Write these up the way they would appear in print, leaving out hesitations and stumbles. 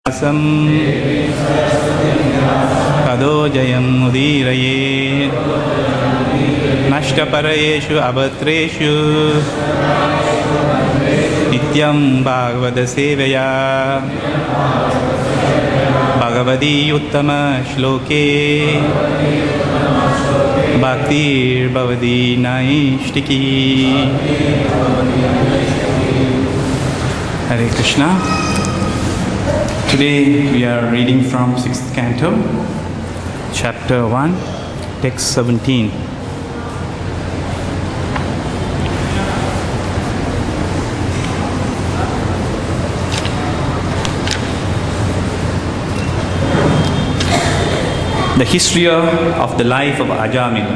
तदोजयं मुदीरये नष्टपरयेषु अभद्रेषु नित्यं भागवतसेवया Bhagwati उत्तमश्लोके भक्तिर्भवती नैष्टिकी. Hare Krishna. Today we are reading from 6th canto, chapter 1, text 17. The history of the life of Ajamila.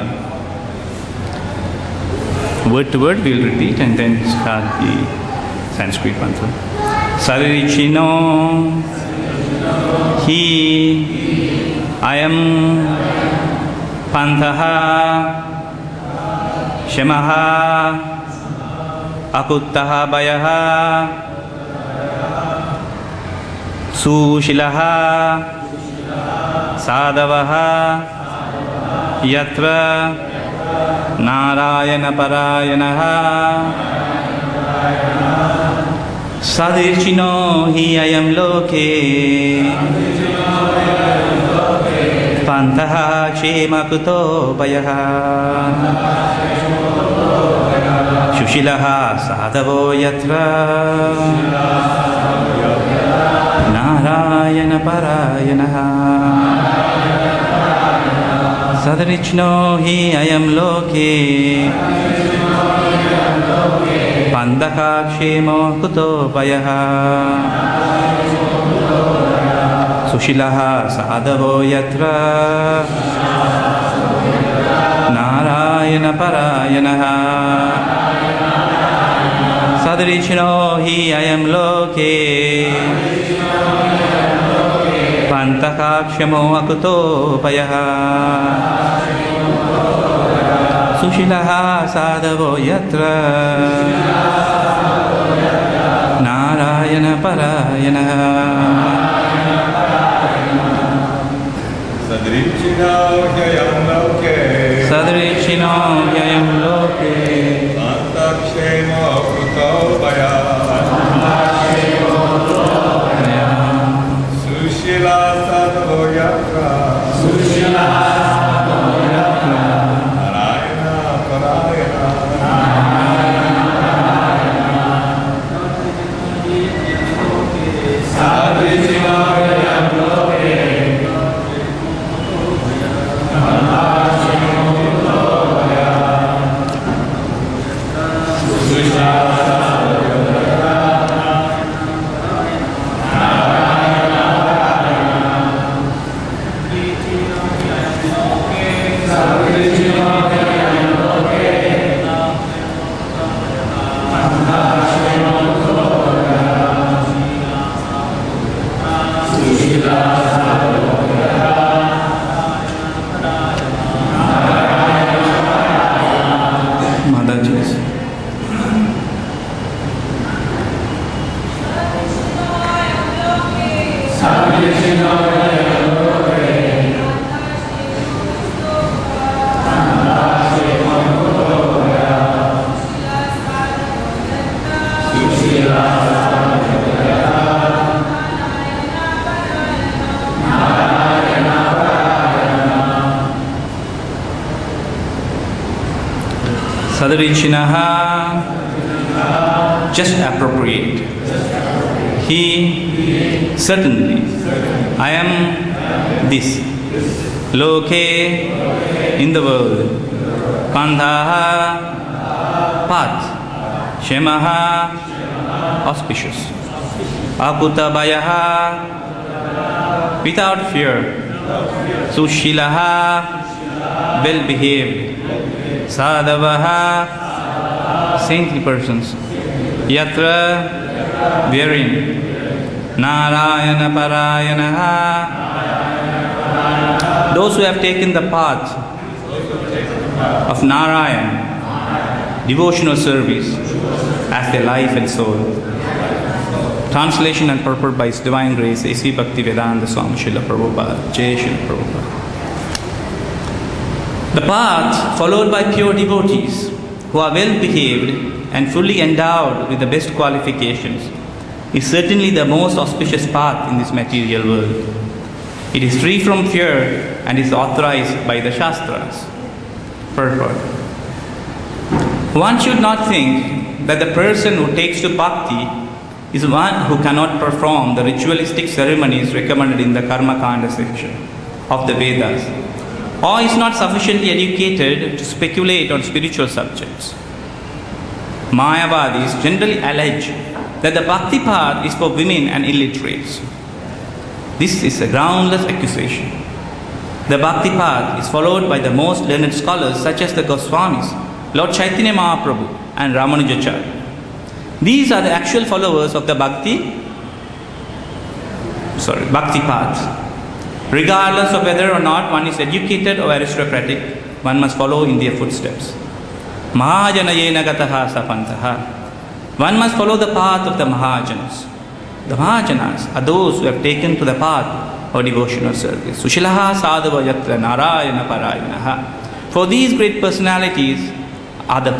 Word to word we will repeat and then start the Sanskrit mantra. Saririchino hi ayam pantaha shemaha akuttaha bayaha sushilaha sadavaha yatra narayana parayanaha Sadirchino hi ayam loke Pantaha chemakuto bayaha Shushilaha sadavo yatra Narayana parayanaha Sadirchino hi ayam loke Pandaka kshemo kuto bayaha Sushilaha sadavo yatra Narayana parayanaha Sadrichino hi ayam loke Pandaka kshemo kuto bayaha Sushilaha sadavo yatra Narayana parayanaha Sadrichino hyayam loke Sadrichino hyayam loke Pantakshemo kuto baya Sushila sadavo yatra Sadrichinaha, just appropriate. He, certainly. I am this. Loke, in the world. Pandhaha, path. Shemaha, auspicious. Akutabayaha, without fear. Sushilaha, well behaved. Sadavaha, saintly persons. Yatra, wherein. Narayana parayanaha, those who have taken the path of Narayan, devotional service as their life and soul. Translation and purport by His Divine Grace, A.C. Bhaktivedanta Swami Srila Prabhupada. Jai Srila Prabhupada. The path followed by pure devotees who are well behaved and fully endowed with the best qualifications is certainly the most auspicious path in this material world. It is free from fear and is authorized by the Shastras. Purport. One should not think that the person who takes to bhakti is one who cannot perform the ritualistic ceremonies recommended in the Karma Kanda section of the Vedas, or is not sufficiently educated to speculate on spiritual subjects. Mayavadis generally allege that the bhakti path is for women and illiterates. This is a groundless accusation. The bhakti path is followed by the most learned scholars such as the Goswamis, Lord Chaitanya Mahaprabhu and Ramanujacharya. These are the actual followers of the bhakti path. Regardless of whether or not one is educated or aristocratic, one must follow in their footsteps. Mahajanayena gataha sapantaha. One must follow the path of the Mahajanas. The Mahajanas are those who have taken to the path of devotional service. Sushilaha sadhava yatra narayana parayanaha. For these great personalities are the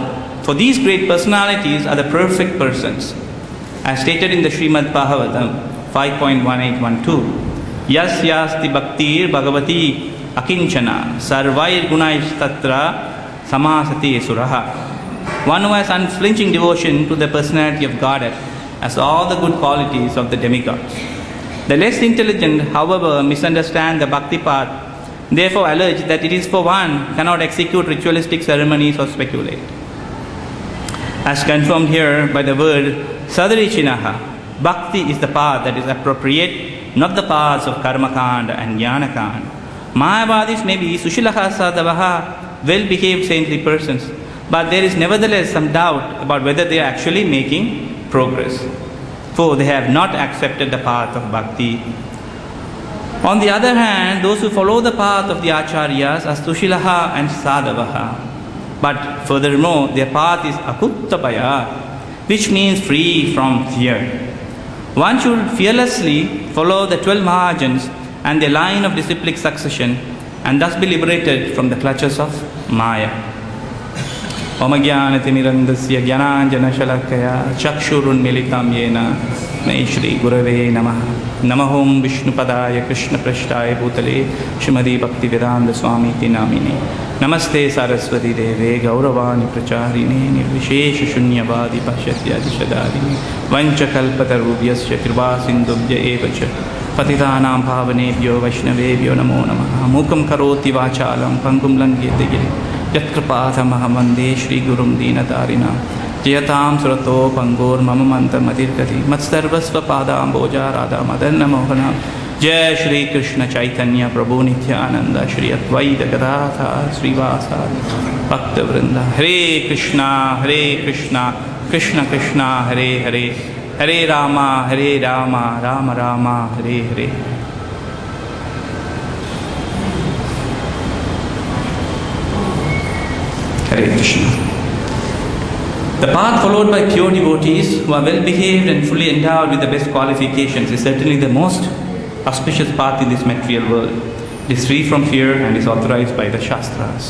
perfect persons. As stated in the Srimad Bhagavatam 5.1812, Yas yasti bhaktir bhagavati akinchana sarvair gunaish tatra samasati suraha. One who has unflinching devotion to the personality of Godhead has all the good qualities of the demigods. The less intelligent, however, misunderstand the bhakti path, therefore allege that it is for one who cannot execute ritualistic ceremonies or speculate. As confirmed here by the word Sadarichinaha, bhakti is the path that is appropriate, not the paths of Karmakanda and Jnanakanda. Mayavadis may be Sushilaha Sadhavaha, well-behaved saintly persons, but there is nevertheless some doubt about whether they are actually making progress, for they have not accepted the path of bhakti. On the other hand, those who follow the path of the Acharyas are Sushilaha and Sadhavaha. But furthermore, their path is Akuttapaya, which means free from fear. One should fearlessly follow the 12 Mahajans and their line of disciplic succession and thus be liberated from the clutches of Maya. Om Jnanatimirandasya Jnananjana Shalakaya Chakshurunmilitam Yena Mai Shri Gurave Namaha. Namahom Vishnupadaya Krishna Prashtaya Bhutale Shrimadi Bhaktivedanta Swami Tinamine. Namaste Saraswati Deve Gauravani Pracharine Nirvishesha Shunyavadi Pashyatya Dishadadini Vanchakalpatarubhyasya Kripasindubhya Evacha Patitanam Bhavanebhyo Vaishnavebhyo Namo Namaha. Mukam Karoti Vachalam Pangum Langyate Giri Yatkripathamahamande Shri Gurum Dinatarina Jayatam Surato Pangor Mamamanta Madirgati Matsarvasva Padam Boja Radha Madanna Mohana Jai Shri Krishna Chaitanya Prabhu Nityananda Shri Advaita Gadadhar Srivasa Bhakta Vrinda. Hare Krishna Krishna Krishna Hare Hare Hare Rama Rama Rama Hare Hare. Hare Krishna. The path followed by pure devotees who are well behaved and fully endowed with the best qualifications is certainly the most auspicious path in this material world. It is free from fear and is authorized by the Shastras.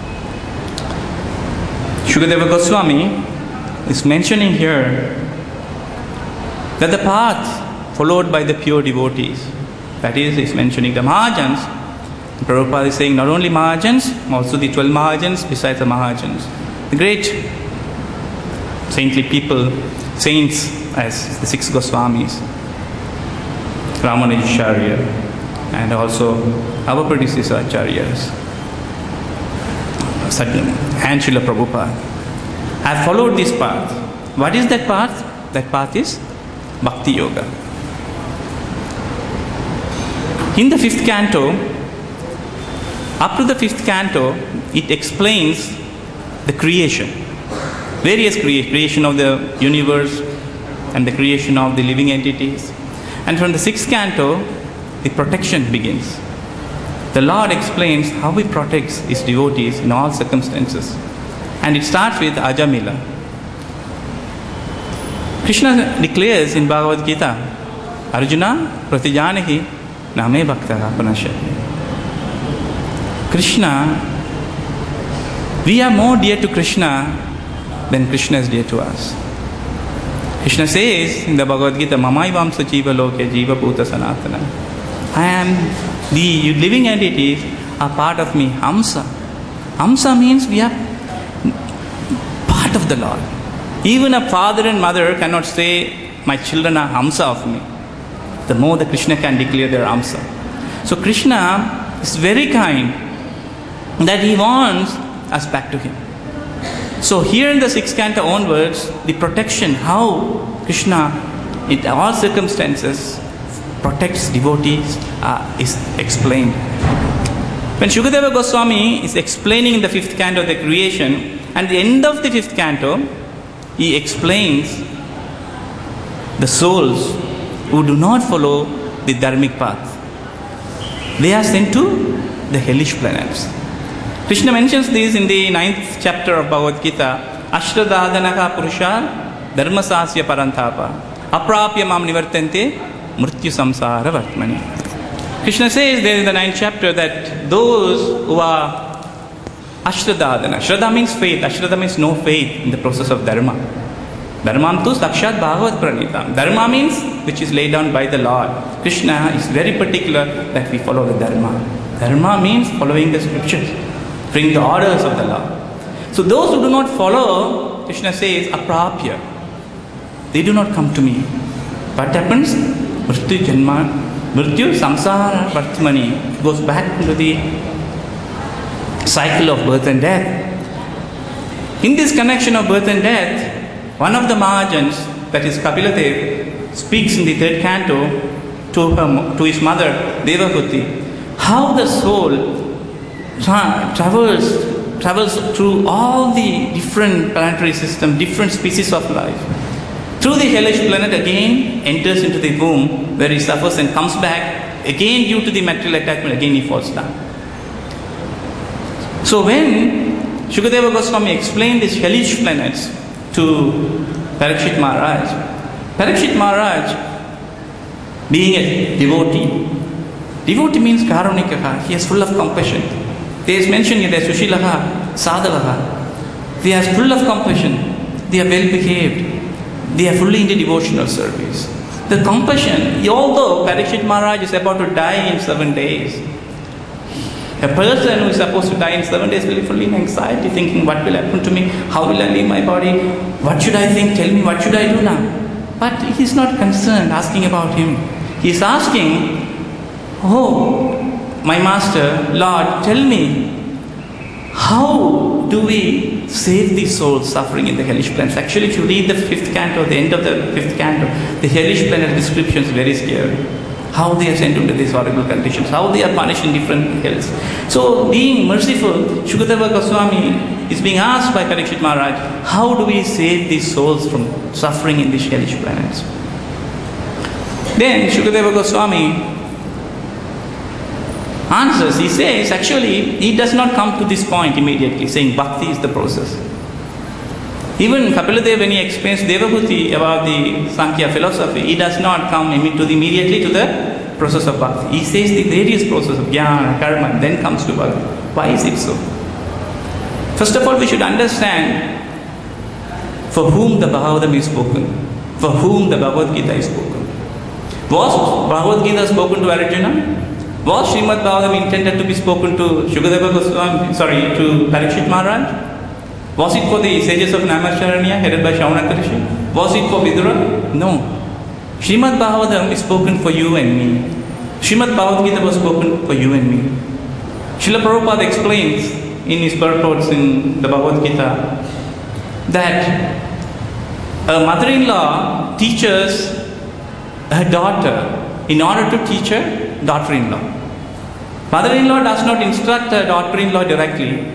Shukadeva Goswami is mentioning here that the path followed by the pure devotees, that is mentioning the Mahajans. Prabhupada is saying not only Mahajans, also the 12 Mahajans besides the Mahajans. The great saintly people, saints as the 6 Goswamis, Ramanujacharya, and also our predecessor Acharyas, and Srila Prabhupada, have followed this path. What is that path? That path is Bhakti Yoga. In the 5th canto, up to the 5th canto, it explains the creation, various creation of the universe and the creation of the living entities. And from the 6th canto, the protection begins. The Lord explains how He protects His devotees in all circumstances. And it starts with Ajamila. Krishna declares in Bhagavad Gita, Arjuna pratijanahi name bhaktaha panashyati. Krishna, we are more dear to Krishna than Krishna is dear to us. Krishna says in the Bhagavad Gita, Mamaivamsa jiva loke jiva bhuta sanatana. I am the living entities are part of me. Hamsa. Hamsa means we are part of the Lord. Even a father and mother cannot say, my children are Hamsa of me. The more the Krishna can declare their Hamsa. So Krishna is very kind that he wants us back to him. So here in the 6th canto onwards, the protection, how Krishna in all circumstances protects devotees is explained. When Shukadeva Goswami is explaining in the 5th canto the creation, at the end of the 5th canto, he explains the souls who do not follow the dharmic path. They are sent to the hellish planets. Krishna mentions this in the 9th chapter of Bhagavad Gita. Ashtadhadanaka purusha dharmasasya parantapa aprapya mam nivartante mrityu samsara vartmani. Krishna says there in the 9th chapter that those who are ashtadhadana, Shraddha means faith, Ashtadha means no faith in the process of dharma. Dharmam tu sakshat bhagavat pranitam. Dharma means which is laid down by the Lord. Krishna is very particular that we follow the dharma. Dharma means following the scriptures, bring the orders of the Lord. So those who do not follow, Krishna says, aprapya, they do not come to me. What happens? Mrityu janma, mrityu samsara vartmani, goes back into the cycle of birth and death. In this connection of birth and death, one of the Mahajans, that is Kapiladev, speaks in the 3rd canto to his mother Devahuti, how the soul travels through all the different planetary systems, different species of life. Through the hellish planet again enters into the womb where he suffers and comes back. Again due to the material attachment, again he falls down. So when Shukadeva Goswami explained these hellish planets to Parikshit Maharaj being a devotee means karunika, he is full of compassion. There is mentioned here, Sushilaha, Sadhavaha. They are full of compassion. They are well behaved. They are fully into devotional service. The compassion, although Parikshit Maharaj is about to die in 7 days, a person who is supposed to die in 7 days will be fully in anxiety, thinking, what will happen to me? How will I leave my body? What should I think? Tell me, what should I do now? But he is not concerned asking about him. He is asking, oh, my master, Lord, tell me, how do we save the souls suffering in the hellish planets? Actually, if you read the 5th canto, the end of the 5th canto, the hellish planet description is very scary. How they are sent into these horrible conditions, how they are punished in different hells. So, being merciful, Shukadeva Goswami is being asked by Parikshit Maharaj, how do we save these souls from suffering in these hellish planets? Then Shukadeva Goswami answers, he says, actually, he does not come to this point immediately, saying bhakti is the process. Even Kapiladev, when he explains Devahuti about the Sankhya philosophy, he does not come immediately to the process of bhakti. He says the various process of jnana, karma, and then comes to bhakti. Why is it so? First of all, we should understand for whom the Bhagavatam is spoken, for whom the Bhagavad Gita is spoken. Was Bhagavad Gita spoken to Arjuna? Was Srimad Bhagavatam intended to be spoken to Shukadeva Goswami, to Parikshit Maharaj? Was it for the sages of Namasharanya headed by Shaunaka Rishi? Was it for Vidura? No. Srimad Bhagavatam is spoken for you and me. Srimad Bhagavad Gita was spoken for you and me. Srila Prabhupada explains in his purports in the Bhagavad Gita that a mother-in-law teaches her daughter in order to teach her daughter-in-law. Mother-in-law does not instruct her daughter-in-law directly.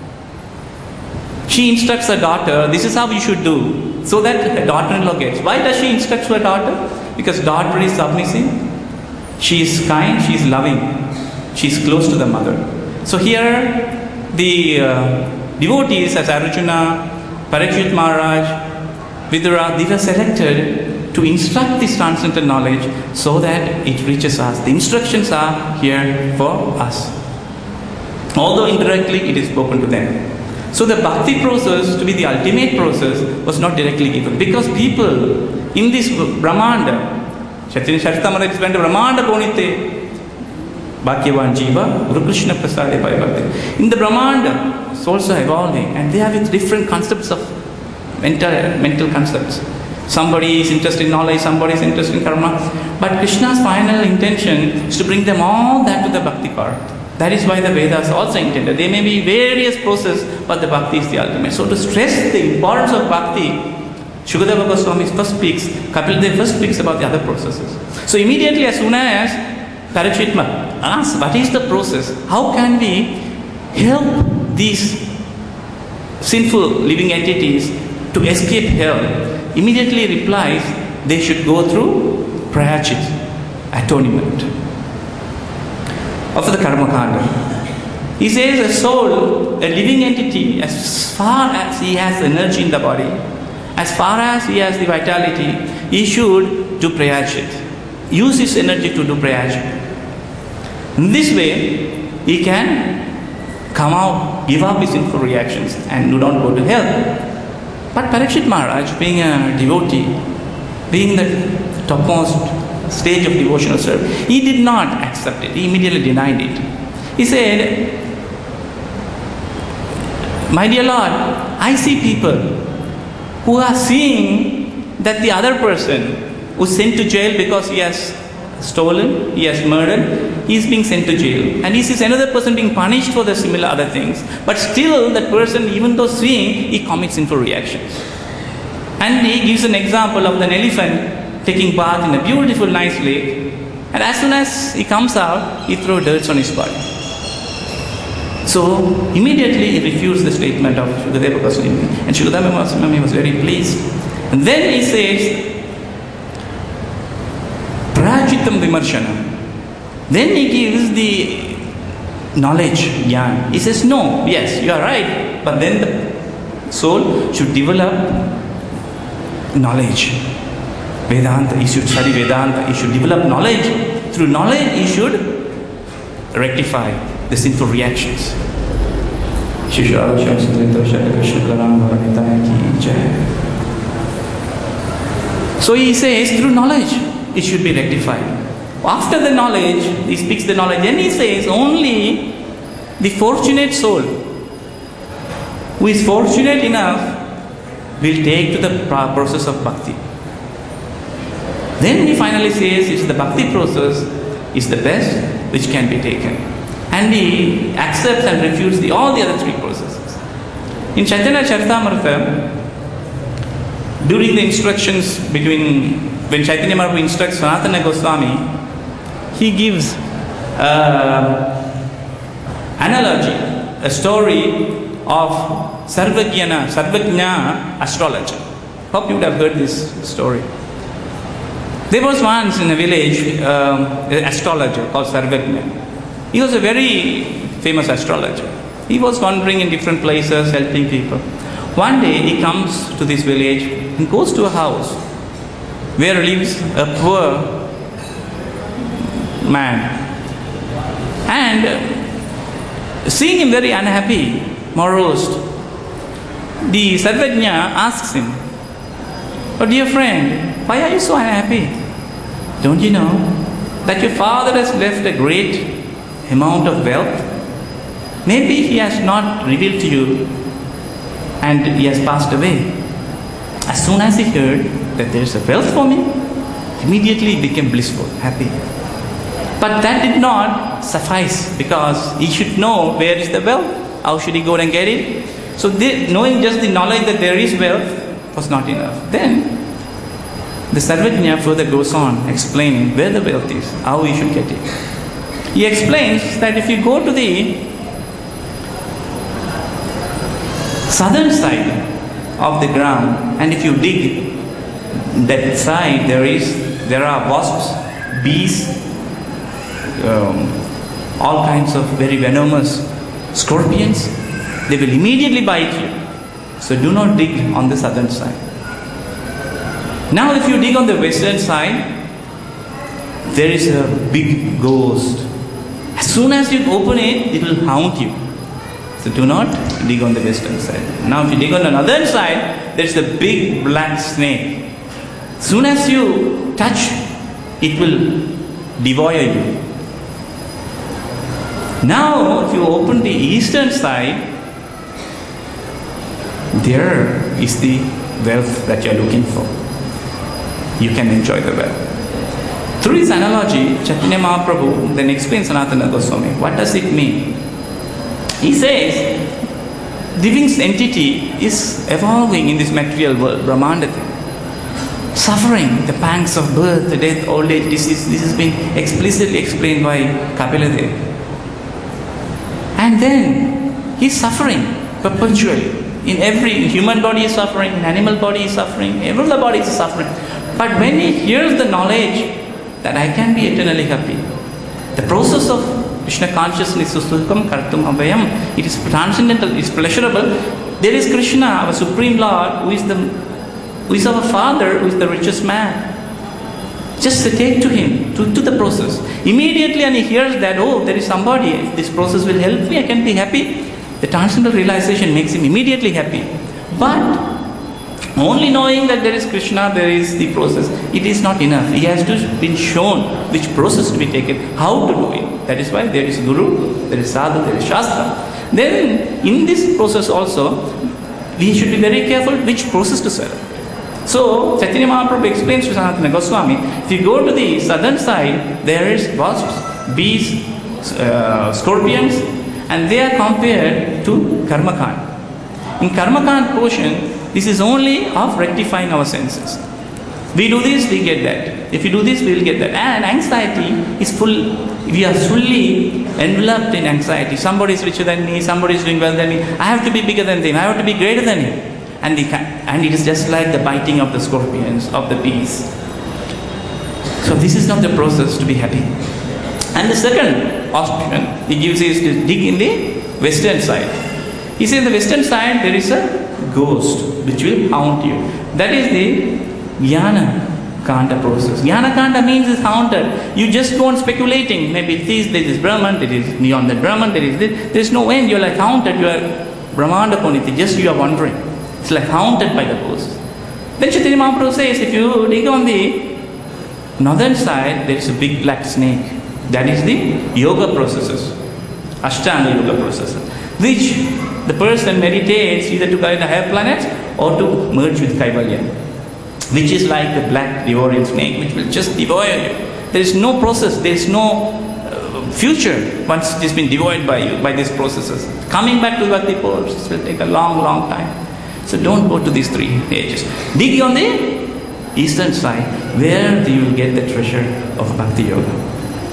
She instructs her daughter, this is how you should do, so that her daughter-in-law gets. Why does she instruct her daughter? Because daughter is submissive, she is kind, she is loving, she is close to the mother. So here, the devotees as Arjuna, Parikshit Maharaj, Vidura, they were selected to instruct this transcendental knowledge so that it reaches us. The instructions are here for us. Although indirectly it is spoken to them. So the bhakti process, to be the ultimate process, was not directly given. Because people in this Brahmanda, Chaitanya Charitamrita explained Brahmanda Konite, Bhagyavan Jiva, Guru Krishna Prasade Bhayavate. In the Brahmanda, souls are evolving and they have with different concepts of mental concepts. Somebody is interested in knowledge, somebody is interested in karma. But Krishna's final intention is to bring them all that to the bhakti part. That is why the Vedas also intended. There may be various processes, but the bhakti is the ultimate. So to stress the importance of bhakti, Shukadeva Goswami first speaks, Kapil Dev first speaks about the other processes. So immediately as soon as Parikshit asks, what is the process? How can we help these sinful living entities to escape hell? Immediately replies, they should go through prayachit, atonement of the karma kanda. He says a soul, a living entity, as far as he has energy in the body, as far as he has the vitality, he should do prayachit. Use his energy to do prayachit. In this way, he can come out, give up his sinful reactions and do not go to hell. But Parikshit Maharaj, being a devotee, being the topmost stage of devotional service, he did not accept it. He immediately denied it. He said, my dear Lord, I see people who are seeing that the other person was sent to jail because he has stolen, he has murdered, he is being sent to jail. And he sees another person being punished for the similar other things. But still that person, even though seeing, he commits sinful reactions. And he gives an example of an elephant taking bath in a beautiful, nice lake. And as soon as he comes out, he throws dirt on his body. So immediately he refused the statement of Shukadeva Goswami. And Shukadeva Goswami was very pleased. And then he says, Prachitam Vimarshanam. Then he gives the knowledge, jnana. He says, no, yes, you are right. But then the soul should develop knowledge. Vedanta, he should study Vedanta, he should develop knowledge. Through knowledge, he should rectify the sinful reactions. So he says, through knowledge, it should be rectified. After the knowledge, he speaks the knowledge, then he says, only the fortunate soul, who is fortunate enough, will take to the process of bhakti. Then he finally says, it's the bhakti process is the best which can be taken. And he accepts and refutes all the other three processes. In Chaitanya Charitamrita, during the instructions when Chaitanya Mahaprabhu instructs Sanatana Goswami, he gives analogy, a story of Sarvajna astrologer. Hope you would have heard this story. There was once in a village an astrologer called Sarvajna. He was a very famous astrologer. He was wandering in different places, helping people. One day he comes to this village and goes to a house where lives a poor man. And seeing him very unhappy, morose, the Sarvajna asks him, "Oh dear friend, why are you so unhappy? Don't you know that your father has left a great amount of wealth? Maybe he has not revealed to you and he has passed away." As soon as he heard that there is a wealth for me, immediately he became blissful, happy. But that did not suffice, because he should know where is the wealth. How should he go and get it? So knowing just the knowledge that there is wealth was not enough. Then the Sarvajna further goes on explaining where the wealth is, how he should get it. He explains that if you go to the southern side of the ground, and if you dig that side, there are wasps, bees, all kinds of very venomous scorpions. They will immediately bite you. So do not dig on the southern side. Now if you dig on the western side, there is a big ghost. As soon as you open it, it will haunt you. So do not dig on the western side. Now if you dig on the northern side, there is a big black snake. As soon as you touch, it will devour you. Now if you open the eastern side, there is the wealth that you are looking for. You can enjoy the wealth. Through this analogy, Chaitanya Mahaprabhu then explains Sanatana Goswami. What does it mean? He says, living entity is evolving in this material world, Brahmanda thing. Suffering, the pangs of birth, death, old age, disease, this has been explicitly explained by Kapila Deva. And then, he's suffering perpetually. In every human body is suffering, in animal body is suffering, every other body is suffering. But when he hears the knowledge that I can be eternally happy, the process of Krishna consciousness is sukham kartum abhayam, it is transcendental, it is pleasurable. There is Krishna, our Supreme Lord, who is our Father, who is the richest man. Just take to him, to the process. Immediately, and he hears that, oh, there is somebody, if this process will help me, I can be happy. The transcendental realization makes him immediately happy. But only knowing that there is Krishna, there is the process, it is not enough. He has to be shown which process to be taken, how to do it. That is why there is Guru, there is Sadhu, there is Shastra. Then in this process also, we should be very careful which process to select. So Chaitanya Mahaprabhu explains to Sanatana Goswami, if you go to the southern side, there is wasps, bees, scorpions, and they are compared to Karmakand. In Karmakand portion, this is only of rectifying our senses. We do this, we get that. If we do this, we will get that. And anxiety is full. We are fully enveloped in anxiety. Somebody is richer than me, somebody is doing well than me. I have to be bigger than them, I have to be greater than him. And it is just like the biting of the scorpions, of the bees. So this is not the process to be happy. And the second option he gives is to dig in the western side. He says the western side there is a ghost which will haunt you. That is the Jnana Kanda process. Jnana Kanda means it's haunted. You just go on speculating. Maybe there is Brahman, there is beyond that Brahman, there is this. There is no end. You are like haunted. You are Brahmanda Poniti. Just you are wandering. It's like haunted by the ghost. Then Chaitanya Mahaprabhu says, if you dig on the northern side, there is a big black snake. That is the yoga processes, Ashtanga yoga processes, which the person meditates either to go in the higher planets or to merge with Kaivalya, which is like the black devouring snake, which will just devour you. There is no process, there is no future once it has been devoured by you, by these processes. Coming back to Bhakti process will take a long, long time. So don't go to these three ages. Dig on the eastern side, where you will get the treasure of Bhakti Yoga.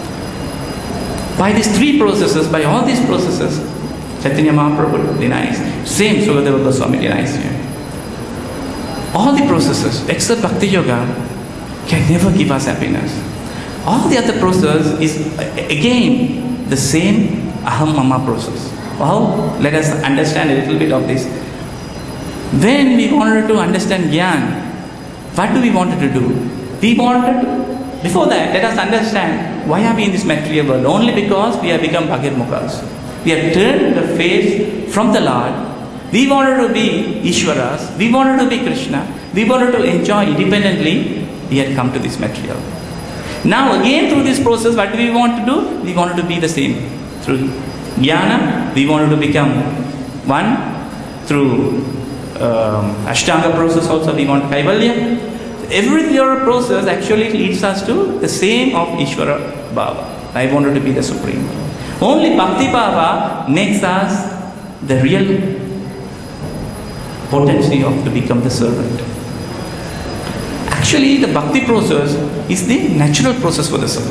By these three processes, by all these processes, Chaitanya Mahaprabhu denies. Same Sukadeva Goswami denies here. All the processes, except Bhakti Yoga, can never give us happiness. All the other process is, again, the same Aham Mama process. How? Let us understand a little bit of this. When we wanted to understand Gyan, what do we wanted to do? We wanted to, before that, let us understand why are we in this material world? Only because we have become Bhagirmukhas. We have turned the face from the Lord. We wanted to be Ishwaras. We wanted to be Krishna. We wanted to enjoy independently. We had come to this material. Now again through this process, what do we want to do? We wanted to be the same. Through Jnana, we wanted to become one. Through Ashtanga process also, we want Kaivalya. Every other process actually leads us to the same of Ishvara Bhava. I wanted to be the Supreme. Only Bhakti Bhava makes us the real potency of to become the servant. Actually, the Bhakti process is the natural process for the soul.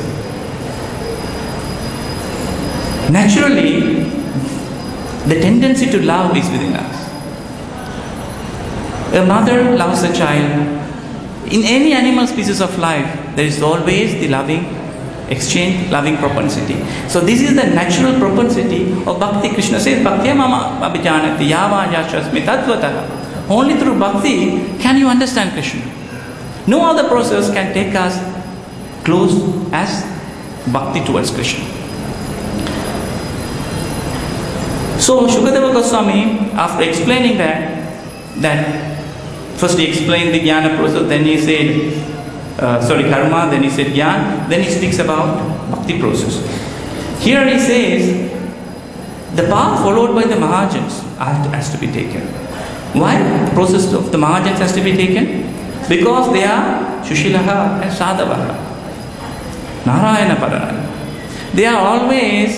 Naturally, the tendency to love is within us. A mother loves a child. In any animal species of life, there is always the loving exchange, loving propensity. So this is the natural propensity of Bhakti. Krishna says, Bhakti mama abhijanati yava yashasmi tatvataha. Only through Bhakti can you understand Krishna. No other process can take us close as bhakti towards Krishna. So Shukadeva Goswami, after explaining that first he explained the jnana process, then he said, karma, then he said jnana, then he speaks about bhakti process. Here he says, the path followed by the Mahajans has to be taken. Why the process of the Mahajans has to be taken? Because they are Shushilaha and Sadhavaha, Narayana Parana. They are always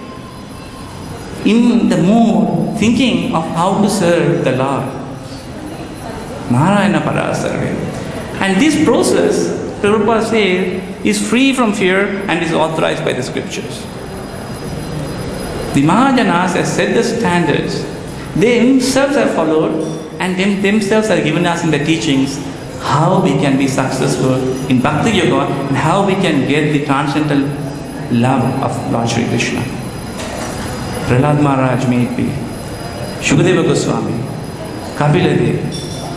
in the mood thinking of how to serve the Lord. Narayana Parana serving. And this process, Prabhupada says, is free from fear and is authorized by the scriptures. The Mahajanas have set the standards. They themselves have followed and themselves have given us in the teachings how we can be successful in Bhakti Yoga and how we can get the transcendental love of Lord Shri Krishna. Prahlad Maharaj may it be, Shukadeva Goswami, Kapila Dev.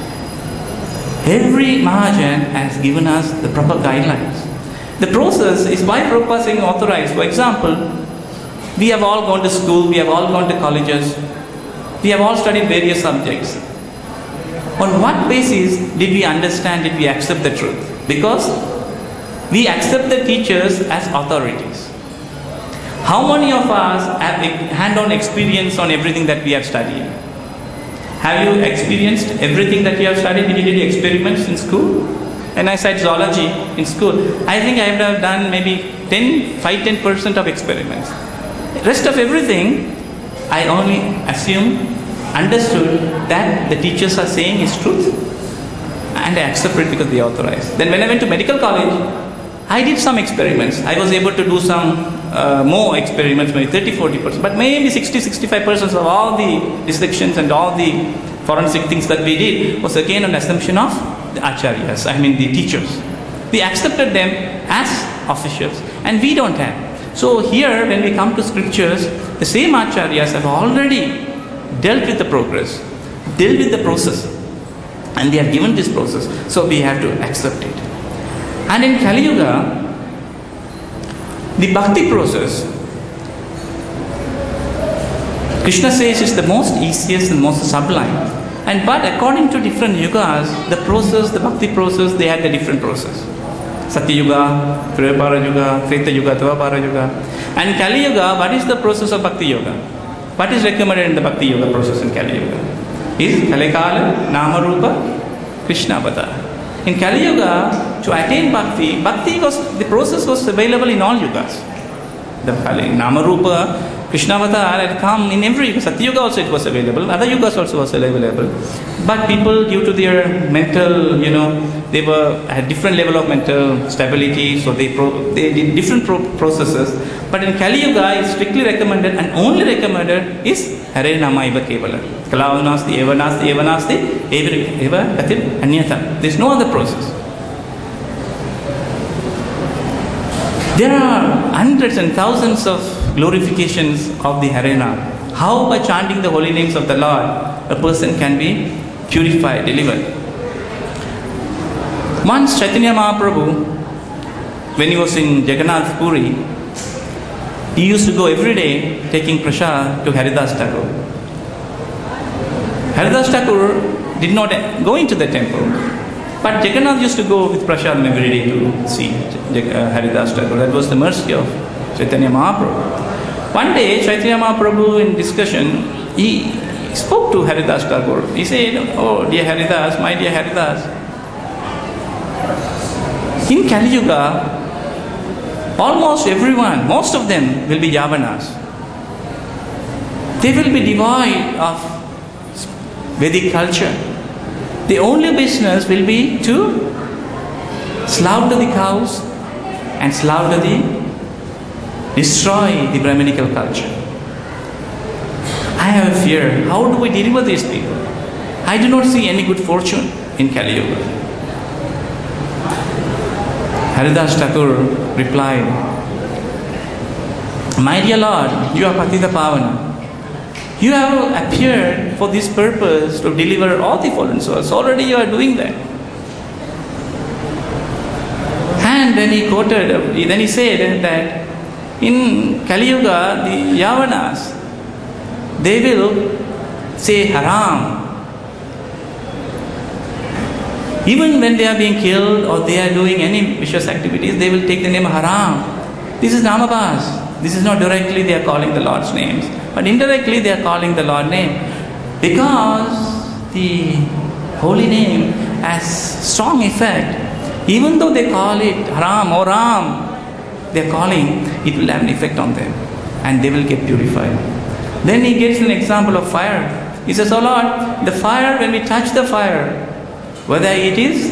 Every Mahajan has given us the proper guidelines. The process is by Prabhupada saying authorized. For example, we have all gone to school, we have all gone to colleges, we have all studied various subjects. On what basis did we understand, did we accept the truth? Because we accept the teachers as authorities. How many of us have hand-on experience on everything that we have studied? Have you experienced everything that you have studied? Did you do experiments in school? And I said zoology in school. I think I have done maybe 5-10% of experiments. Rest of everything, I only understood that the teachers are saying is truth, and I accept it because they authorize. Then when I went to medical college, I did some experiments. I was able to do some more experiments, maybe 30-40%, but maybe 60-65% of all the dissections and all the forensic things that we did was again an assumption of the acharyas, the teachers. We accepted them as officials, and we don't have. So here, when we come to scriptures, the same acharyas have already dealt with the progress, dealt with the process, and they have given this process. So we have to accept it. And in Kali Yuga, the bhakti process, Krishna says is the most easiest and most sublime. But according to different yugas, the process, the bhakti process, they had a different process. Satya Yuga, Tripara Yuga, Treta Yuga, Dvapara Yuga. And Kali Yuga, what is the process of Bhakti Yoga? What is recommended in the Bhakti Yoga process in Kali Yuga? Is Kalikala, Nama Rupa, Krishna Avatara. In Kali Yuga, to attain Bhakti, the process was available in all yugas. The Kali, Nama Rupa, Krishna Avatar had come in every yuga. Satya Yuga also it was available, other yugas also was available. But people, due to their mental, they were at different level of mental stability, so they did different processes. But in Kali Yuga, it's strictly recommended and only recommended is Hare Nama Eva Kevala. Kala Nasti, Eva Nasti, Eva Nasti, Eva Katir Anyata. There's no other process. There are hundreds and thousands of glorifications of the Hare Nama. How by chanting the holy names of the Lord, a person can be purified, delivered. Once Chaitanya Mahaprabhu, when he was in Jagannath Puri, he used to go every day taking prasad to Haridas Thakur. Haridas Thakur did not go into the temple, but Jagannath used to go with prasad every day to see Haridas Thakur. That was the mercy of Chaitanya Mahaprabhu. One day, Chaitanya Mahaprabhu in discussion, he spoke to Haridas Thakur. He said, "Oh, dear Haridas, my dear Haridas, in Kali Yuga, almost everyone, most of them will be Yavanas. They will be devoid of Vedic culture. The only business will be to slaughter the cows and destroy the Brahminical culture. I have a fear. How do we deal with these people? I do not see any good fortune in Kali Yuga." Haridas Thakur replied, "My dear Lord, you are Patita Pavana. You have appeared for this purpose to deliver all the fallen souls. Already you are doing that. And when he quoted, then he said that in Kali Yuga, the Yavanas, they will say haram. Even when they are being killed or they are doing any vicious activities, they will take the name haram. This is namabas. This is not directly they are calling the Lord's names, but indirectly they are calling the Lord's name. Because the holy name has strong effect. Even though they call it haram or ram, they are calling, it will have an effect on them. And they will get purified. Then he gives an example of fire. He says, oh Lord, the fire, when we touch the fire, whether it is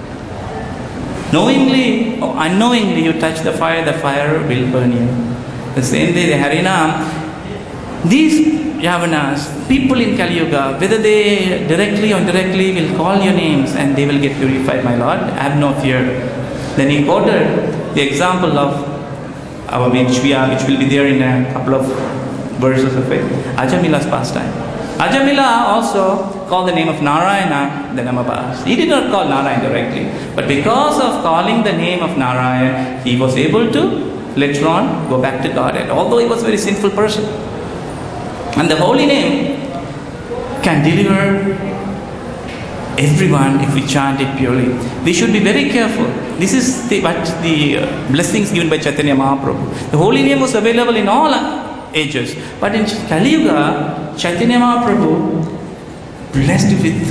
knowingly or unknowingly you touch the fire will burn you. The same way the Harinam, these Yavanas, people in Kali Yuga, whether they directly or indirectly will call your names and they will get purified, my Lord, have no fear. Then he quoted the example of our which will be there in a couple of verses of it, Ajamila's pastime. Ajamila also called the name of Narayana the Namabas. He did not call Narayana directly, but because of calling the name of Narayana, he was able to later on go back to Godhead, although he was a very sinful person. And the holy name can deliver everyone if we chant it purely. We should be very careful. This is the blessings given by Chaitanya Mahaprabhu. The holy name was available in all ages, but in Kali Yuga, Chaitanya Mahaprabhu blessed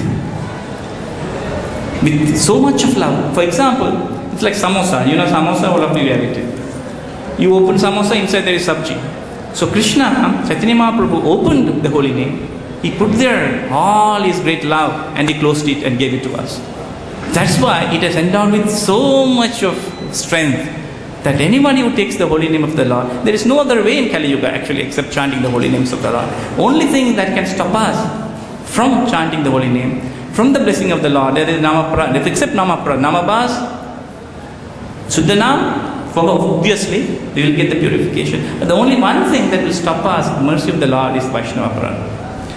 with so much of love. For example, it's like samosa. You know samosa, all of you have it. You open samosa, inside there is sabji. So Krishna, Chaitanya Mahaprabhu opened the holy name. He put there all his great love and he closed it and gave it to us. That's why it is endowed with so much of strength that anybody who takes the holy name of the Lord, there is no other way in Kali Yuga actually except chanting the holy names of the Lord. Only thing that can stop us from chanting the holy name, from the blessing of the Lord, there is Namapra, except Namapra, Namabas, Suddhanam, obviously we will get the purification. But the only one thing that will stop us, the mercy of the Lord, is Vaishnava Parana.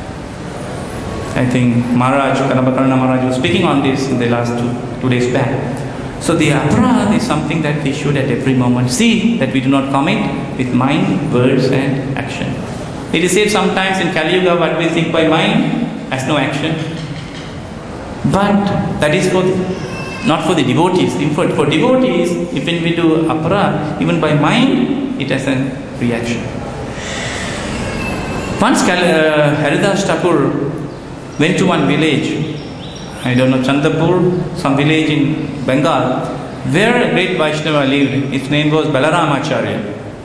I think Maharaj, Kanabakarna Maharaj was speaking on this in the last two days back. So the aparad is something that we should at every moment see that we do not commit with mind, words and action. It is said sometimes in Kali Yuga what we think by mind has no action. But that is not for the devotees. For devotees, if we do aparad, even by mind, it has a reaction. Once Haridas Thakur went to one village, I don't know, Chandapur, some village in Bengal, where a great Vaishnava lived. His name was Balaram Acharya.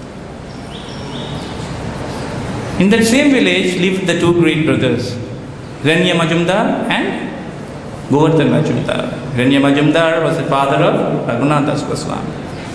In that same village lived the two great brothers, Ranya Majumdar and Govardhan Majumdar. Ranya Majumdar was the father of Raghunath Das Goswami.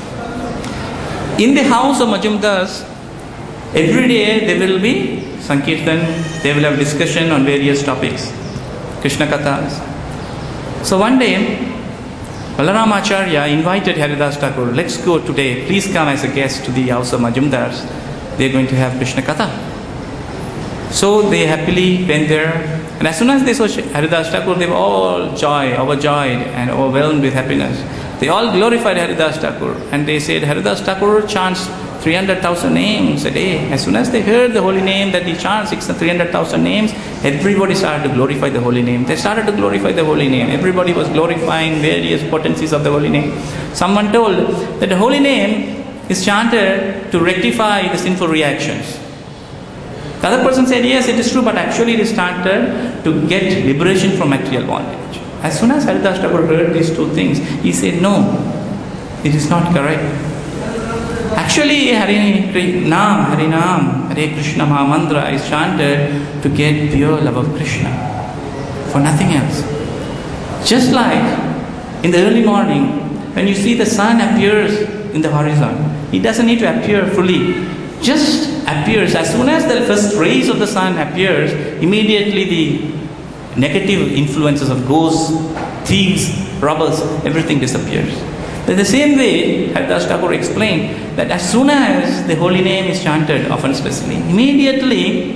In the house of Majumdars, every day there will be Sankirtan, they will have discussion on various topics, Krishna Kathas. So one day, Balaram Acharya invited Haridas Thakur, let's go today, please come as a guest to the house of Majumdars. They are going to have Krishna Katha. So they happily went there, and as soon as they saw Haridas Thakur, they were all overjoyed and overwhelmed with happiness. They all glorified Haridas Thakur, and they said, Haridas Thakur chants 300,000 names a day. As soon as they heard the holy name that he chants 300,000 names, everybody started to glorify the holy name. They started to glorify the holy name. Everybody was glorifying various potencies of the holy name. Someone told that the holy name is chanted to rectify the sinful reactions. The other person said, yes, it is true, but actually it is chanted to get liberation from material bondage. As soon as Haridas Thakur heard these two things, he said, no, it is not correct. Actually, Harinam, Hare Krishna Mahamantra is chanted to get pure love of Krishna, for nothing else. Just like in the early morning, when you see the sun appears in the horizon, it doesn't need to appear fully. Just appears. As soon as the first rays of the sun appears, immediately the negative influences of ghosts, thieves, robbers, everything disappears. In the same way, Haridas Thakur explained that as soon as the holy name is chanted, often especially, immediately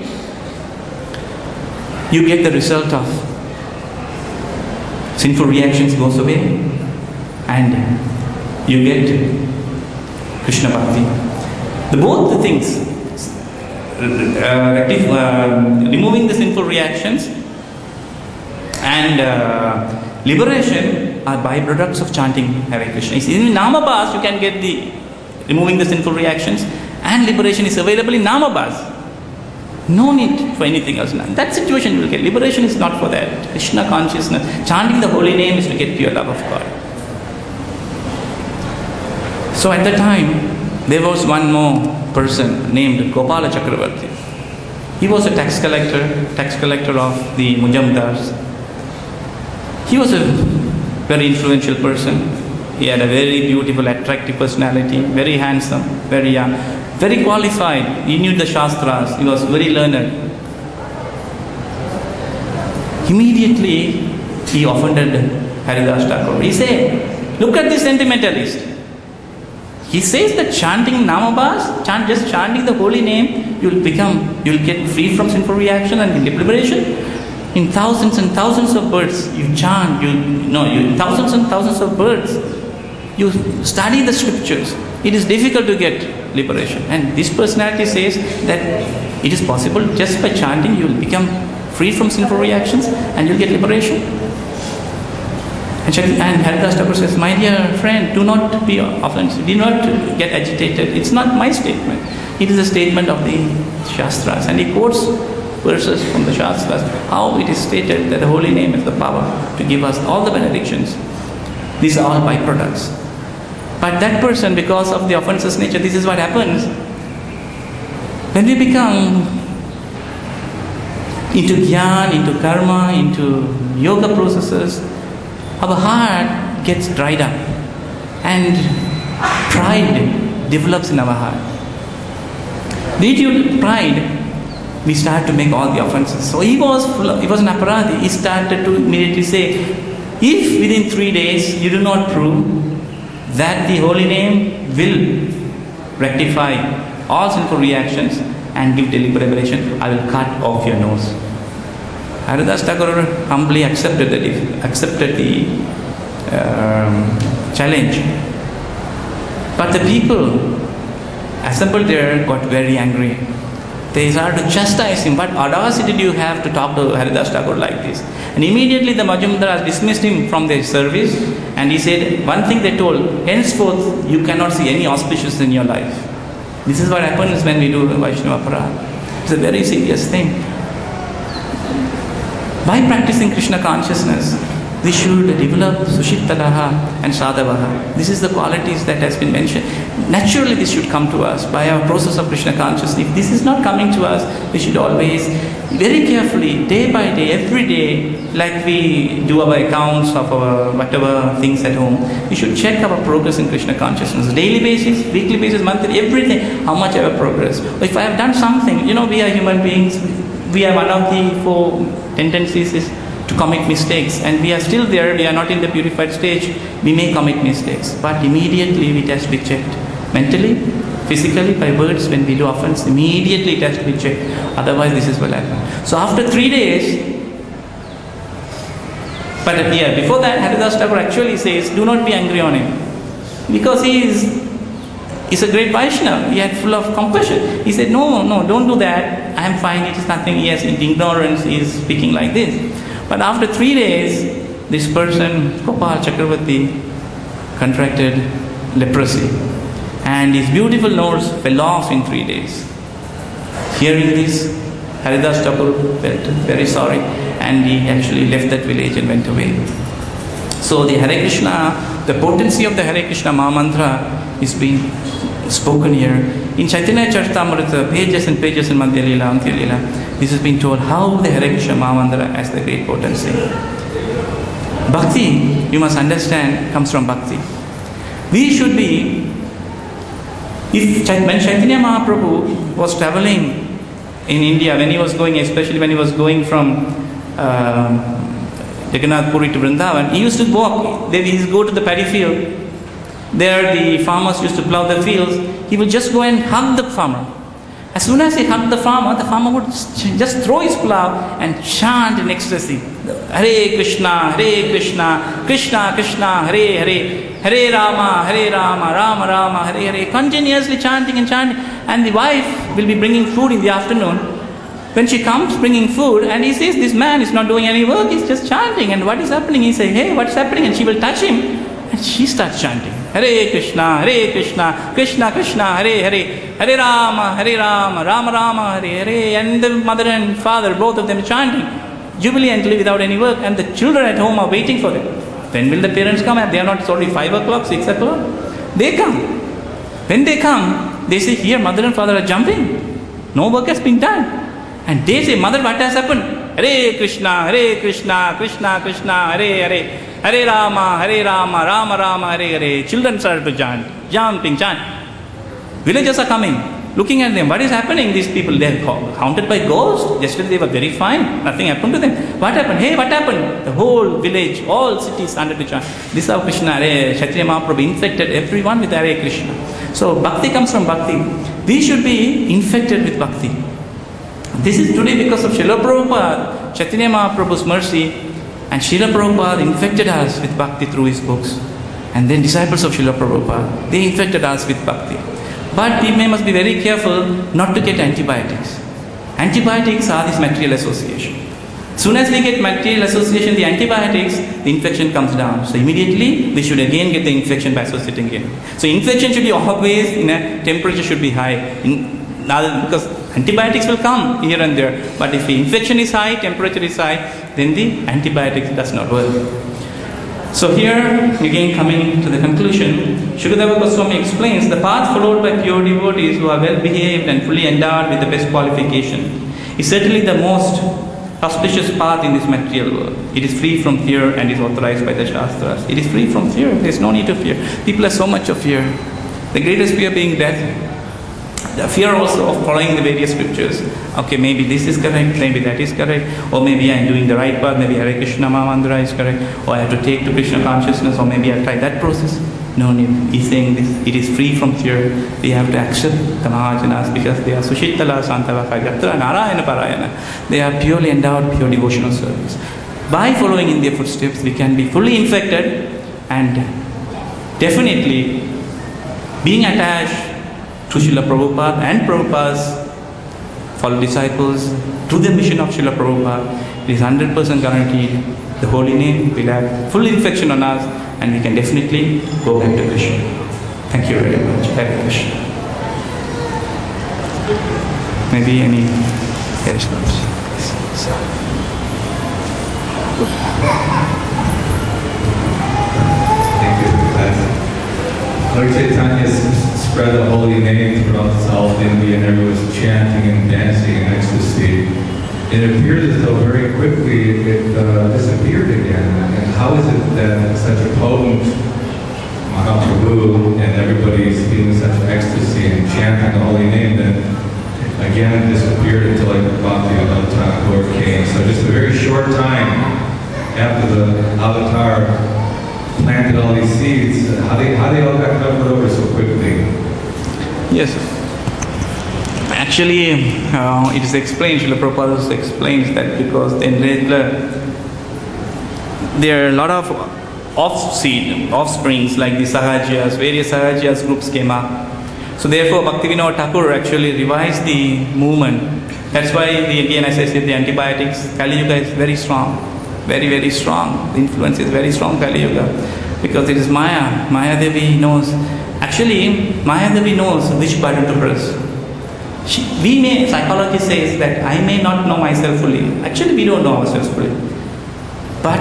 you get the result of sinful reactions goes away, and you get Krishna Bhakti. Both the things, removing the sinful reactions and liberation are byproducts of chanting Hare Krishna. In Namabhas you can get the removing the sinful reactions, and liberation is available in Namabhas. No need for anything else. That situation you will get. Liberation is not for that. Krishna consciousness, chanting the holy name is to get pure love of God. So at the time, there was one more person named Gopala Chakravarti. He was a tax collector of the Mujamdars. He was a very influential person. He had a very beautiful, attractive personality, very handsome, very young, very qualified. He knew the Shastras. He was very learned. Immediately, he offended Haridas Thakur. He said, look at this sentimentalist. He says that chanting Namabhas, just chanting the holy name, you'll get free from sinful reaction and liberation. In thousands and thousands of birds, you chant, thousands and thousands of birds, you study the scriptures. It is difficult to get liberation. And this personality says that it is possible just by chanting, you will become free from sinful reactions and you'll get liberation. And Haridas Thakur says, my dear friend, do not be offensive, do not get agitated. It's not my statement. It is a statement of the Shastras. And he quotes verses from the Shastras, how it is stated that the holy name has the power to give us all the benedictions. These are all byproducts. But that person, because of the offenseless nature, this is what happens. When we become into jnana, into karma, into yoga processes, our heart gets dried up and pride develops in our heart. Due to pride, we start to make all the offenses. So he was an aparadhi. He started to immediately say, if within 3 days you do not prove that the holy name will rectify all sinful reactions and give deliberate liberation, I will cut off your nose. Haridas Thakur humbly accepted the challenge. But the people assembled there got very angry. They started to chastise him. What audacity do you have to talk to Haridas Thakur like this? And immediately the Majumdars dismissed him from their service, and he said, one thing they told, henceforth you cannot see any auspicious in your life. This is what happens when we do Vaishnava Aparadha. It's a very serious thing. By practicing Krishna consciousness, we should develop Sushittalaha and Sadhavaha. This is the qualities that has been mentioned. Naturally this should come to us by our process of Krishna consciousness. If this is not coming to us, we should always, very carefully, day by day, every day, like we do our accounts of our whatever things at home, we should check our progress in Krishna consciousness. Daily basis, weekly basis, monthly, everything, how much I have progressed. If I have done something, we are human beings, we have one of the 4 tendencies is to commit mistakes, and we are still there, we are not in the purified stage, we may commit mistakes, but immediately it has to be checked. Mentally, physically, by words, when we do offense, immediately it has to be checked, otherwise this is what happens. So after 3 days, but before that, Haridas Thakur actually says, do not be angry on him, because he is a great Vaishnava, he had full of compassion. He said, no, don't do that, I am fine, it is nothing, yes, in ignorance he is speaking like this. But after 3 days, this person, Gopal Chakravarti, contracted leprosy. And his beautiful nose fell off in 3 days. Hearing this, Haridas Thakur felt very sorry, and he actually left that village and went away. So the Hare Krishna, the potency of the Hare Krishna Mahamantra is being spoken here. In Chaitanya Charitamrita, pages and pages in Madhya Lila, Antya Lila, this has been told how the Hare Krishna Mahamantra has the great potency. Bhakti, you must understand, comes from Bhakti. We should be, when Chaitanya Mahaprabhu was traveling in India, when he was going, especially when he was going from Jagannath Puri to Vrindavan, he used to walk, he used to go to the paddy field. There the farmers used to plow the fields. He would just go and hug the farmer. As soon as he hugged the farmer would just throw his plow and chant in ecstasy. Hare Krishna, Krishna Krishna, Hare Hare, Hare Rama, Rama Rama, Hare Hare, continuously chanting and chanting. And the wife will be bringing food in the afternoon. When she comes bringing food and he says, this man is not doing any work, he's just chanting. And what is happening? He says, hey, what's happening? And she will touch him and she starts chanting. Hare Krishna, Krishna Krishna, Hare Hare, Hare Rama, Rama Rama, Hare Hare. And the mother and father, both of them chanting jubilantly without any work. And the children at home are waiting for them. When will the parents come? They are not sorry, 5 o'clock, 6 o'clock. They come. When they come, they say, here mother and father are jumping. No work has been done. And they say, mother, what has happened? Hare Krishna, Krishna Krishna, Hare Hare, Hare Rama, Rama Rama, Hare Hare. Children start to chant, jumping, chant. Villagers are coming, looking at them. What is happening? These people, they are haunted by ghosts. Yesterday they were very fine. Nothing happened to them. What happened? Hey, what happened? The whole village, all cities started to chant. This is how Krishna, Hare, Chaitanya Mahaprabhu infected everyone with Hare Krishna. So bhakti comes from bhakti. We should be infected with bhakti. This is today because of Srila Prabhupada, Chaitanya Mahaprabhu's mercy, and Srila Prabhupada infected us with bhakti through his books. And then disciples of Srila Prabhupada, they infected us with bhakti. But we must be very careful not to get antibiotics. Antibiotics are this material association. As soon as we get material association, the antibiotics, the infection comes down. So immediately we should again get the infection by associating again. So infection should be always in a temperature should be high. Because antibiotics will come here and there. But if the infection is high, temperature is high, then the antibiotics does not work. So here, again coming to the conclusion, Shukadeva Goswami explains the path followed by pure devotees who are well behaved and fully endowed with the best qualification is certainly the most auspicious path in this material world. It is free from fear and is authorized by the Shastras. It is free from fear. There is no need to fear. People have so much of fear. The greatest fear being death. The fear also of following the various scriptures. Okay, maybe this is correct, maybe that is correct, or maybe I am doing the right path, maybe Hare Krishna Mahamandra is correct, or I have to take to Krishna consciousness, or maybe I try that process. No need. He's saying this, it is free from fear. We have to accept the Mahajanas because they are Sushitala, Santavaka, Yatra, Narayana, Parayana. They are purely endowed, pure devotional service. By following in their footsteps, we can be fully infected and definitely being attached to Srila Prabhupada and Prabhupada's follow disciples to the mission of Srila Prabhupada. It is 100% guaranteed. The holy name will have full infection on us and we can definitely go back to Krishna. Thank you very much. Hare Krishna. Maybe any questions? Thank you. Lord Chaitanya spread the holy name throughout South India and everyone was chanting and dancing in ecstasy. It appeared as though very quickly it disappeared again. And how is it that such a potent Mahaprabhu and everybody's feeling such ecstasy and chanting the holy name that again it disappeared until like Bhakti Thakur came. So just a very short time after the avatar planted all these seeds, how they all got covered over so quickly? Yes. Actually, it is explained, Srila Prabhupada explains that because in regular, there are a lot of offsprings like the Sahajyas, various Sahajyas groups came up. So therefore, Bhaktivinoda Thakur actually revised the movement. That's why, again, as I said, the antibiotics, Kali Yuga is very strong. Very, very strong. The influence is very strong, Kali Yuga. Because it is Maya. Maya Devi knows. Actually, Maya Devi knows which button to press. Psychology says that I may not know myself fully. Actually, we don't know ourselves fully. But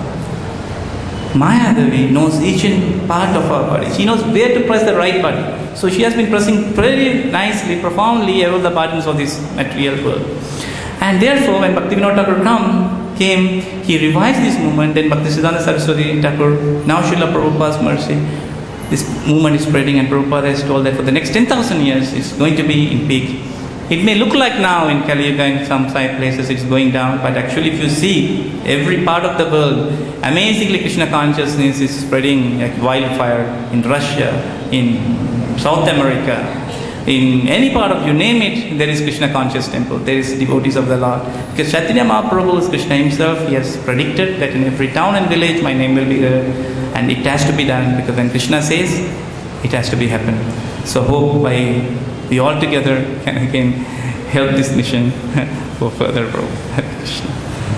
Maya Devi knows each part of our body. She knows where to press the right button. So she has been pressing very nicely, profoundly all the buttons of this material world. And therefore, when Bhaktivinoda Thakur came, he revised this movement, then Bhaktisiddhanta Saraswati Thakur, now Srila Prabhupada's mercy, this movement is spreading and Prabhupada has told that for the next 10,000 years it's going to be in peak. It may look like now in Kali Yuga in some side places it's going down, but actually if you see every part of the world, amazingly Krishna consciousness is spreading like wildfire in Russia, in South America, In any part of you name it, there is Krishna conscious temple. There is devotees of the Lord. Because Chaitanya Mahaprabhu is Krishna himself. He has predicted that in every town and village my name will be there, and it has to be done, because when Krishna says, it has to be happen. So hope by we all together can again help this mission go further, Prabhu. Hare Krishna.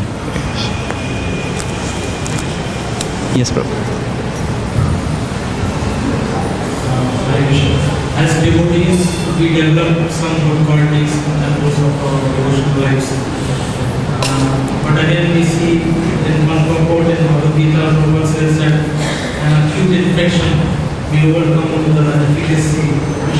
Yes, Prabhu. As devotees, we develop some good qualities in the course of our devotional lives. But again, we see in one purport in Bhagavad Gita, Prabhupada says that an acute infection we overcome with the efficacy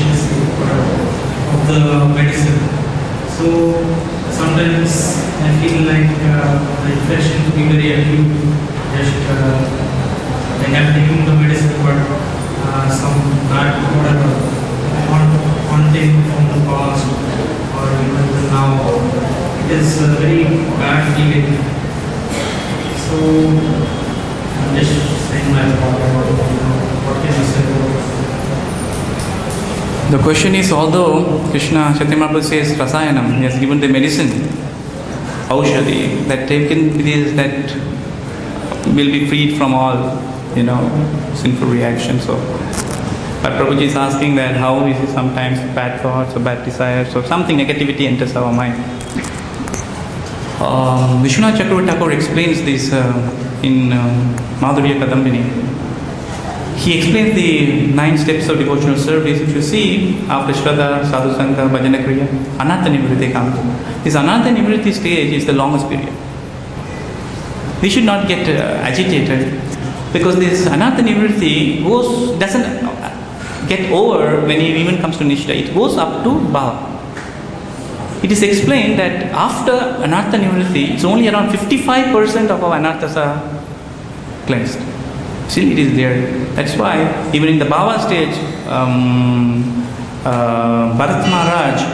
of the medicine. So sometimes I feel like the infection to be very acute. Just I have taken the medicine, but some bad whatever haunting from the past or even now, it is a very bad feeling. So I'm just saying my thought about what can you say about The question is, although Krishna Chaitanya Mahaprabhu says Rasayanam, he has given the medicine, Aushadhi, that taken this, that will be freed from all, sinful reactions. So, but Prabhuji is asking that how is it sometimes bad thoughts or bad desires or something negativity enters our mind. Vishwanath Chakravarti Thakur explains this in Madhurya Kadambini. He explains the 9 steps of devotional service. If you see, after Shraddha, Sadhu Sangha, Bhajana Kriya, Anartha Nivritti comes. This Anartha Nivritti stage is the longest period. We should not get agitated, because this Anartha Nivritti doesn't get over when he even comes to Nishtha. It goes up to Bhava. It is explained that after Anartha Nivritti, it's only around 55% of our Anarthas are cleansed. Still it is there. That's why even in the Bhava stage, Bharat Maharaj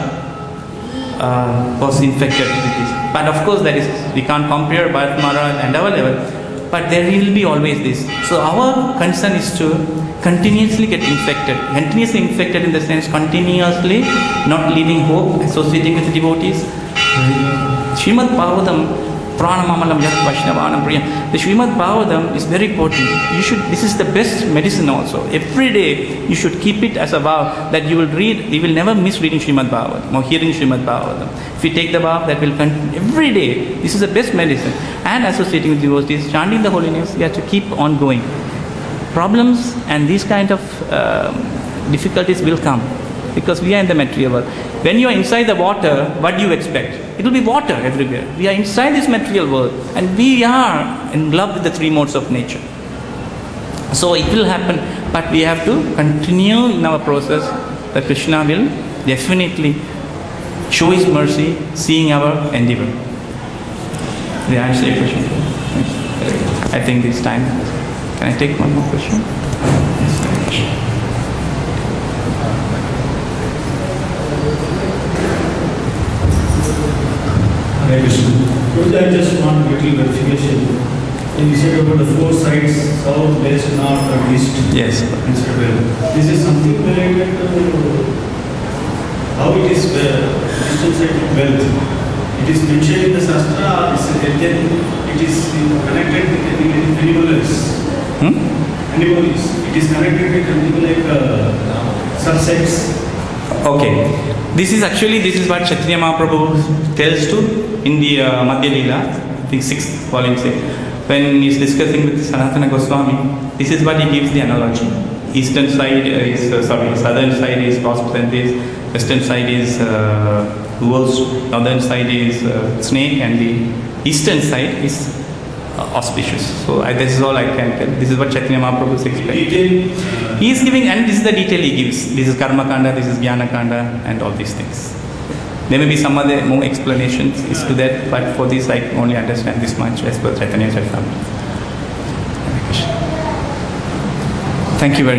was infected with this. But of course, we can't compare Bharat Maharaj and our level. But there will be always this. So our concern is to continuously get infected. Continuously infected in the sense continuously not leaving hope, associating with the devotees. Srimad Bhagavatam, Pranamamalam Yat Vaishnavanam Priyam. The Srimad Bhagavatam is very potent. This is the best medicine also. Every day you should keep it as a vow that you will read. You will never miss reading Srimad Bhagavatam or hearing Srimad Bhagavatam. If you take the vow, that will continue every day. This is the best medicine. And associating with devotees, chanting the holy names, you have to keep on going. Problems and these kind of difficulties will come, because we are in the material world. When you are inside the water, what do you expect? It will be water everywhere. We are inside this material world, and we are in love with the 3 modes of nature. So it will happen, but we have to continue in our process. That Krishna will definitely show his mercy, seeing our endeavor. Did I answer your question? I think this time. Can I take one more question? Hare Krishna. I just want a little verification. When you said about the 4 sides, south, west, north, or east. Yes. This is something related to how it is distance side wealth. It is mentioned in the Shastra, it is connected with animals. Animals. It is connected with anything like subsets. Okay. This is what Chaitanya Mahaprabhu tells to in the Madhya Leela, the 6th volume, when he is discussing with Sanatana Goswami. This is what he gives the analogy. Southern side is wasps and this, western side is wolves, northern side is snake, and the eastern side is auspicious. So this is all I can tell. This is what Chaitanya Mahaprabhu is explaining. He is giving, and this is the detail he gives. This is Karma Kanda, this is Jnana Kanda, and all these things. There may be some other more explanations to that, but for this I only understand this much as per Chaitanya Charitamrita. Thank you very much.